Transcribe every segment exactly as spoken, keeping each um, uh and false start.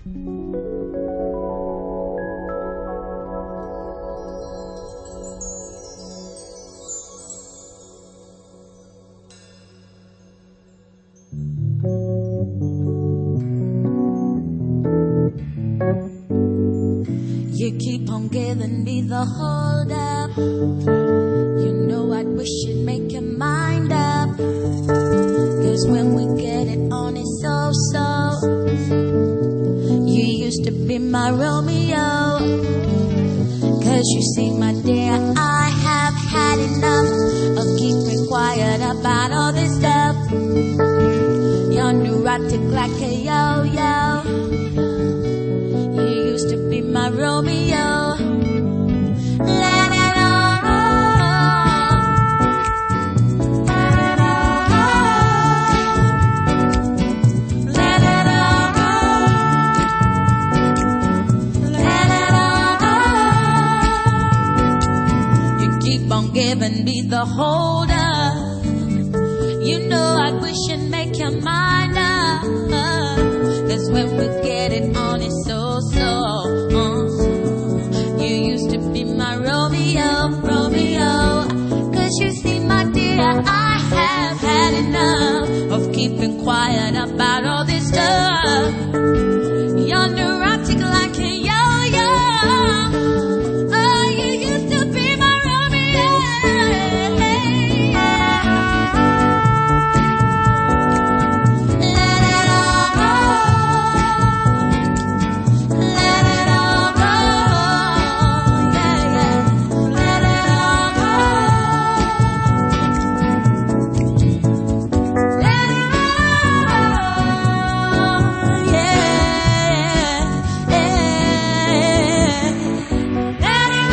You keep on giving me the hold up. You know I'd wish you'd make your mind up. Cause when we get it on, it's so-so. You used to be my Romeo. Cause you see, my dear, I have had enough of keeping quiet about all this stuff. You're neurotic like a yo-yo. You used to be my Romeo. Let it all roll. Let it all roll. Let it all roll. You keep on giving me the hold up. You know I wish you'd make your mind up. Cause when we get it on, it's so-so. uh. You used to be my Romeo, Romeo. Cause you see, my dear, I have had enough of keeping quiet about all this stuff. You're neurotic like a yo-yo. Oh, you used to be my Romeo. Let it all roll. Let it all roll. Yeah, yeah. Let it all roll. Let it all roll. Yeah, yeah. Let it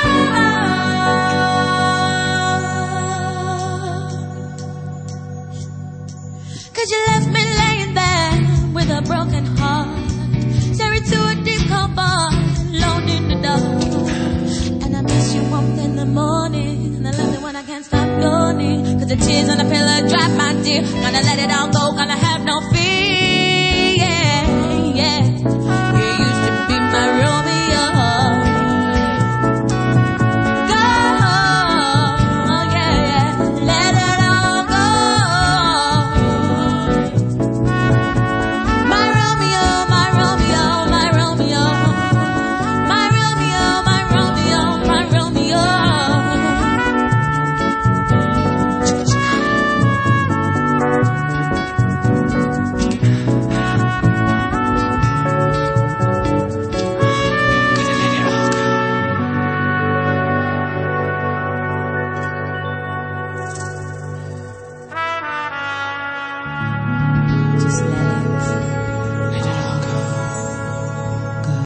roll. Cause you left me laying there with a broken heart, staring to a deep cold bar, alone in the dark. And I miss you warmth in the morning, and I love it when I can't stop yawning. Cause the tears on the pillow dry, my dear. Gonna let it all go, gonna have no fear.